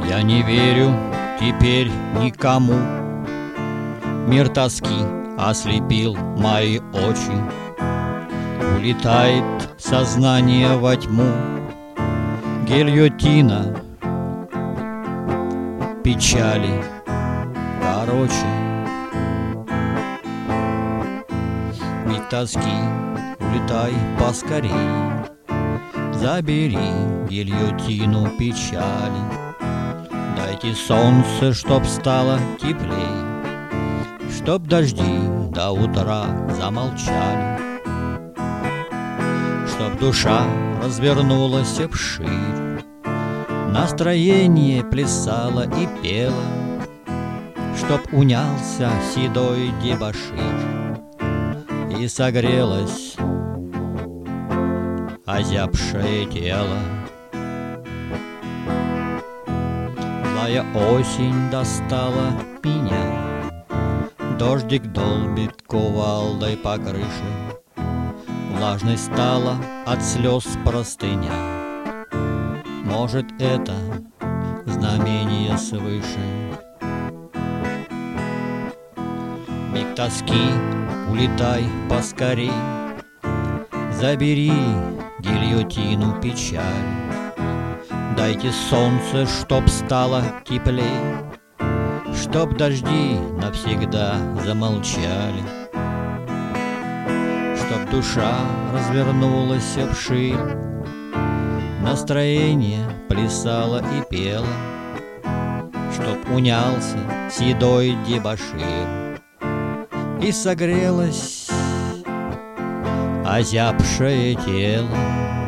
Я не верю теперь никому. Мир тоски ослепил мои очи. Улетает сознание во тьму. Гильотина печали короче. Миг тоски, улетай поскорей. Забери гильотину печали. Дайте солнце, чтоб стало теплей, чтоб дожди до утра замолчали, чтоб душа развернулась вширь, настроение плясало и пело, чтоб унялся седой дебошир и согрелось озябшее тело. Злая осень достала меня, дождик долбит кувалдой по крыше, влажной стала от слез простыня. Может, это знамение свыше. Миг тоски, улетай поскорей. Забери гильотину печали. Дайте солнце, чтоб стало теплей, чтоб дожди навсегда замолчали, чтоб душа развернулась вширь, настроение плясало и пело, чтоб унялся седой дебошир и согрелось озябшее тело.